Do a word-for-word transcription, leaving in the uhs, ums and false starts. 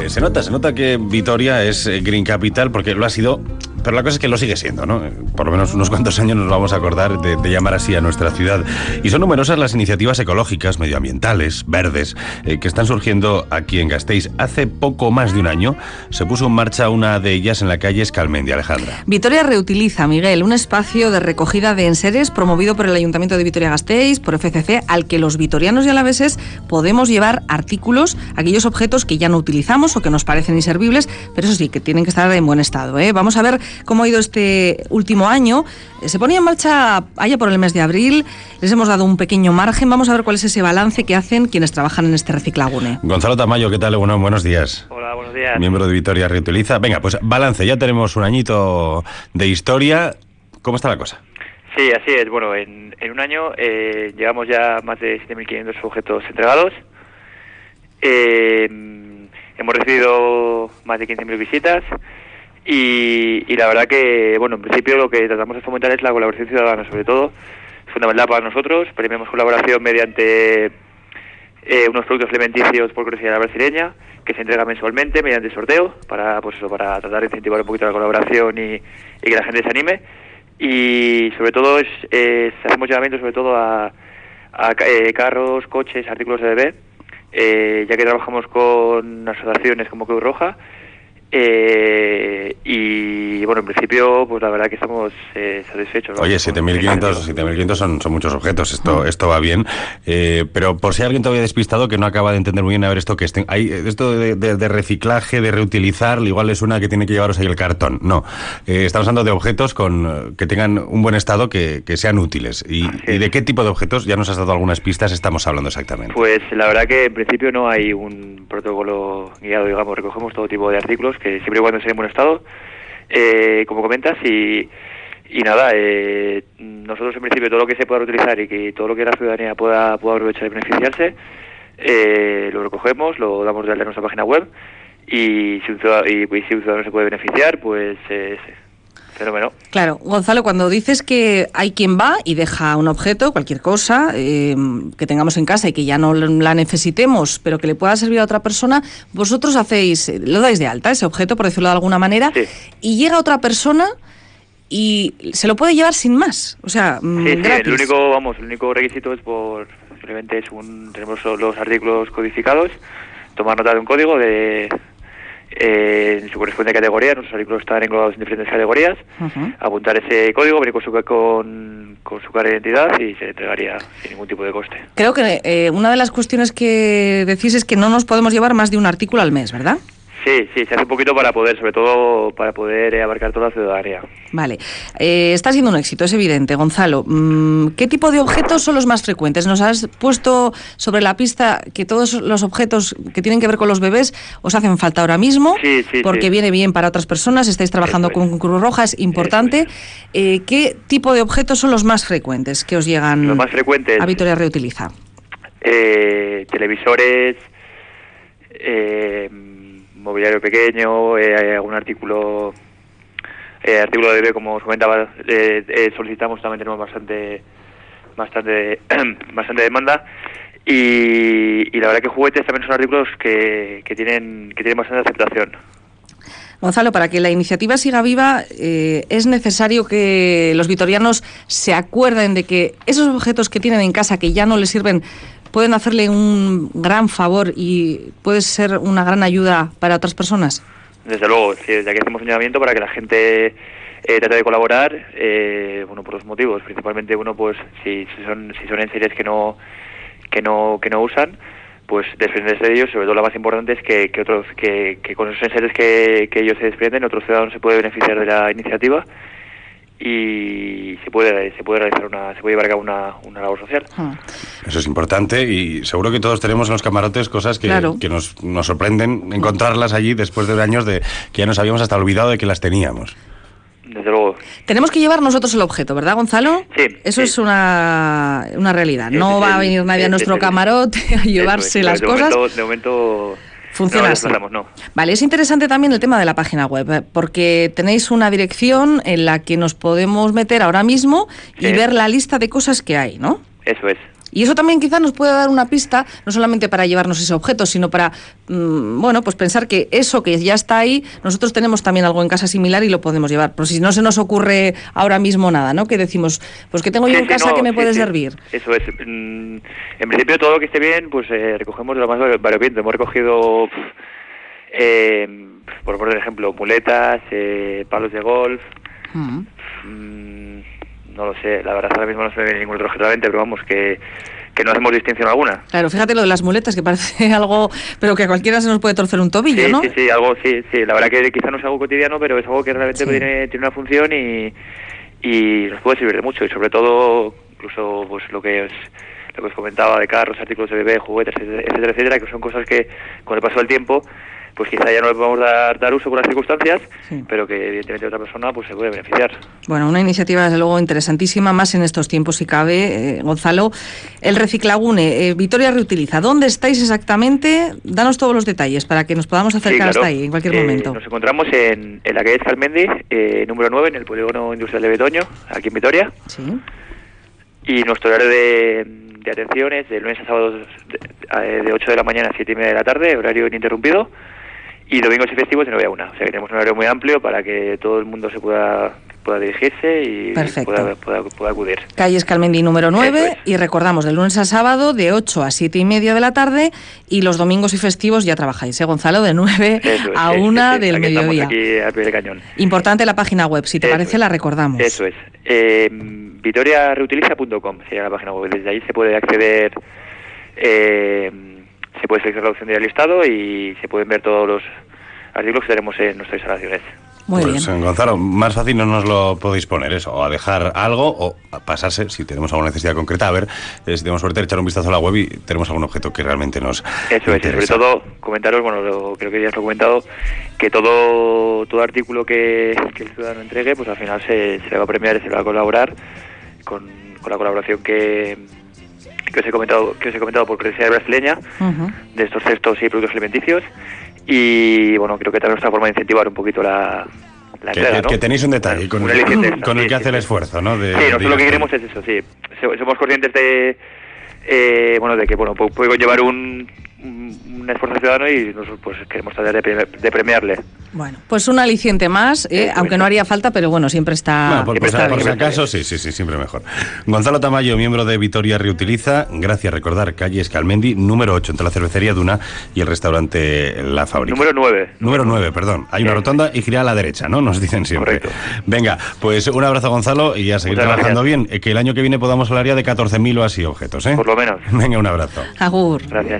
Eh, se nota, se nota que Vitoria es eh, Green Capital porque lo ha sido, pero la cosa es que lo sigue siendo, ¿no? Por lo menos unos cuantos años nos vamos a acordar de, de llamar así a nuestra ciudad. Y son numerosas las iniciativas ecológicas, medioambientales, verdes, eh, que están surgiendo aquí en Gasteiz. Hace poco más de un año se puso en marcha una de ellas en la calle Escalmendi. Alejandra. Vitoria reutiliza, Miguel, un espacio de recogida de enseres promovido por el Ayuntamiento de Vitoria-Gasteiz, por F C C, al que los vitorianos y alaveses podemos llevar artículos, aquellos objetos que ya no utilizamos o que nos parecen inservibles, pero eso sí, que tienen que estar en buen estado, ¿eh? Vamos a ver cómo ha ido este último año. Se ponía en marcha allá por el mes de abril, les hemos dado un pequeño margen, vamos a ver cuál es ese balance que hacen quienes trabajan en este reciclagune. Gonzalo Tamayo, ¿qué tal? Bueno, buenos días. Hola, buenos días. Miembro de Vitoria Reutiliza. Venga, pues balance, ya tenemos un añito de historia. ¿Cómo está la cosa? Sí, así es. Bueno, en, en un año eh, llevamos ya más de siete mil quinientos objetos entregados. Eh, hemos recibido más de quince mil visitas y, y la verdad que, bueno, en principio lo que tratamos de fomentar es la colaboración ciudadana, sobre todo, fundamental para nosotros. Premiamos colaboración mediante eh, unos productos alimenticios por cortesía de la brasileña, que se entrega mensualmente mediante sorteo, para pues eso, para tratar de incentivar un poquito la colaboración y, y que la gente se anime. Y sobre todo es, es hacemos llamamiento sobre todo a, a eh, carros, coches, artículos de bebé, eh, ya que trabajamos con asociaciones como Cruz Roja. Eh, y bueno, en principio, pues la verdad que estamos eh, satisfechos, ¿no? Oye, siete mil quinientos son, son muchos objetos, esto esto va bien, eh, pero por si alguien todavía despistado que no acaba de entender muy bien, a ver, esto que estén, hay esto de, de, de reciclaje, de reutilizar, igual le suena que tiene que llevaros ahí el cartón. No, eh, estamos hablando de objetos con que tengan un buen estado, que, que sean útiles. Y, sí. ¿Y de qué tipo de objetos? Ya nos has dado algunas pistas, estamos hablando exactamente. Pues la verdad que en principio no hay un protocolo guiado, digamos, recogemos todo tipo de artículos, que siempre y cuando estén en buen estado, eh, como comentas, y, y nada, eh, nosotros en principio todo lo que se pueda utilizar y que todo lo que la ciudadanía pueda, pueda aprovechar y beneficiarse, eh, lo recogemos, lo damos de alta en nuestra página web, y si un ciudadano, y, y si un ciudadano se puede beneficiar, pues eh, fenómeno. Claro, Gonzalo, cuando dices que hay quien va y deja un objeto, cualquier cosa, eh, que tengamos en casa y que ya no la necesitemos, pero que le pueda servir a otra persona, vosotros hacéis, lo dais de alta, ese objeto, por decirlo de alguna manera, sí. Y llega otra persona y se lo puede llevar sin más, o sea, sí, sí, gratis. El único, vamos, el único requisito es por, simplemente es un, tenemos los artículos codificados, tomar nota de un código de... Eh, en su correspondiente categoría, nuestros artículos están englobados en diferentes categorías, uh-huh. Apuntar ese código, venir con su, con, con su carta de identidad y se le entregaría sin ningún tipo de coste. Creo que eh, una de las cuestiones que decís es que no nos podemos llevar más de un artículo al mes, ¿verdad? Sí, sí, se hace un poquito para poder, sobre todo para poder eh, abarcar toda la ciudadanía. Vale, eh, está siendo un éxito, es evidente. Gonzalo, ¿qué tipo de objetos son los más frecuentes? Nos has puesto sobre la pista que todos los objetos que tienen que ver con los bebés os hacen falta ahora mismo, sí, sí, porque sí. viene bien para otras personas, estáis trabajando Eso es. con Cruz Roja, es importante. Es. Eh, ¿Qué tipo de objetos son los más frecuentes que os llegan los más frecuentes, a Vitoria Reutiliza? Eh, televisores, eh, mobiliario pequeño, eh, algún artículo eh, artículo de bebé, como os comentaba, eh, eh, solicitamos, también tenemos bastante bastante bastante demanda, y, y la verdad que juguetes también son artículos que, que tienen que tienen bastante aceptación. Gonzalo, para que la iniciativa siga viva, eh, es necesario que los vitorianos se acuerden de que esos objetos que tienen en casa que ya no les sirven pueden hacerle un gran favor y puede ser una gran ayuda para otras personas. Desde luego, sí, desde aquí hacemos un llamamiento para que la gente eh, trate de colaborar, eh, bueno, por dos motivos. Principalmente, uno, pues si, si son si son enseres que no que no que no usan, pues desprenderse de ellos. Sobre todo, lo más importante es que que otros que, que con esos enseres que, que ellos se desprenden, otros ciudadanos se puede beneficiar de la iniciativa y se puede se puede realizar una se puede llevar a cabo una, una labor social. Ah. Eso es importante y seguro que todos tenemos en los camarotes cosas que, claro. que nos, nos sorprenden encontrarlas allí después de años de que ya nos habíamos hasta olvidado de que las teníamos. Desde luego. Tenemos que llevar nosotros el objeto, ¿verdad, Gonzalo? Sí. Eso sí. es una, una realidad. No es, va es, a venir nadie es, a nuestro es, camarote a llevarse es, las de cosas. Momento, de momento funciona no así. No. Vale, es interesante también el tema de la página web, porque tenéis una dirección en la que nos podemos meter ahora mismo y sí. ver la lista de cosas que hay, ¿no? Eso es. Y eso también quizás nos puede dar una pista, no solamente para llevarnos ese objeto, sino para, mmm, bueno, pues pensar que eso que ya está ahí, nosotros tenemos también algo en casa similar y lo podemos llevar. Por si no se nos ocurre ahora mismo nada, ¿no? Que decimos, pues que tengo yo sí, en sí, casa no, que me sí, puede sí. servir. Eso es. En principio todo lo que esté bien, pues eh, recogemos de lo más variopinto. Hemos recogido, eh, por poner ejemplo, muletas, eh, palos de golf. Mm. Mmm, no lo sé, la verdad ahora mismo no se me viene ningún otro objeto a la mente, pero vamos, que, que no hacemos distinción alguna. Claro, fíjate lo de las muletas, que parece algo, pero que a cualquiera se nos puede torcer un tobillo, sí, ¿no? Sí, sí, algo, sí, sí, la verdad que quizá no es algo cotidiano, pero es algo que realmente sí. tiene, tiene una función y, y nos puede servir de mucho, y sobre todo, incluso pues lo que os, lo que os comentaba de carros, artículos de bebé, juguetes, etcétera, etcétera, que son cosas que con el paso del tiempo pues quizá ya no le podemos dar, dar uso por las circunstancias, sí. pero que evidentemente otra persona pues se puede beneficiar. Bueno, una iniciativa desde luego interesantísima, más en estos tiempos si cabe, eh, Gonzalo. El Reciclagune, eh, Vitoria Reutiliza, ¿dónde estáis exactamente? Danos todos los detalles para que nos podamos acercar sí, claro. hasta ahí en cualquier eh, momento. Nos encontramos en, en la calle Escalmendi, eh, número nueve, en el Polígono Industrial de Betoño, aquí en Vitoria. Sí. Y nuestro horario de, de atenciones de lunes a sábados de, de ocho de la mañana a siete y media de la tarde, horario ininterrumpido. Y domingos y festivos de nueve a una. O sea que tenemos un horario muy amplio para que todo el mundo se pueda pueda dirigirse y pueda, pueda, pueda acudir. Calle Escalmendi número nueve es. Y recordamos, de lunes a sábado de ocho a siete y media de la tarde y los domingos y festivos ya trabajáis, ¿eh, Gonzalo? De nueve es, a una sí, sí, del aquí mediodía. Aquí al pie del cañón. Importante la página web, si te Eso parece es. la recordamos. Eso es. Eh, vitoria reutiliza punto com sería la página web. Desde ahí se puede acceder... Eh, se puede seleccionar la opción de ir al listado y se pueden ver todos los artículos que tenemos en nuestras instalaciones. Muy pues, bien. Gonzalo, más fácil no nos lo podéis poner eso, o a dejar algo, o a pasarse, si tenemos alguna necesidad concreta, a ver, eh, si tenemos suerte, echar un vistazo a la web y tenemos algún objeto que realmente nos Eso interesa. es, sobre todo, comentaros, bueno, lo, creo que ya os lo he comentado, que todo todo artículo que, que el ciudadano entregue, pues al final se, se le va a premiar y se le va a colaborar con, con la colaboración que... que os he comentado que os he comentado por Presencia Brasileña, uh-huh. de estos cestos y productos alimenticios. Y bueno, creo que también es una forma de incentivar un poquito la, la que, entrega, que, ¿no? que tenéis un detalle con, un el, con el sí, que hace sí, el sí. esfuerzo, ¿no? De, sí, nosotros de lo que queremos es eso, sí. Somos conscientes de eh, bueno, de que bueno puede llevar un, un esfuerzo ciudadano y nosotros pues queremos tratar de, pre- de premiarle. Bueno, pues un aliciente más, eh, aunque no haría falta, pero bueno, siempre está... Bueno, por, siempre por, está por si bien. acaso, sí, sí, sí, siempre mejor. Gonzalo Tamayo, miembro de Vitoria Reutiliza, gracias, recordar, calle Escalmendi, número ocho, entre la cervecería Duna y el restaurante La Fábrica. Número nueve. Número nueve, perdón. Hay una rotonda y gira a la derecha, ¿no? Nos dicen siempre. Correcto. Venga, pues un abrazo, Gonzalo, y a seguir Muchas trabajando gracias. bien. Que el año que viene podamos hablar ya de catorce mil o así objetos, ¿eh? Por lo menos. Venga, un abrazo. Agur. Gracias.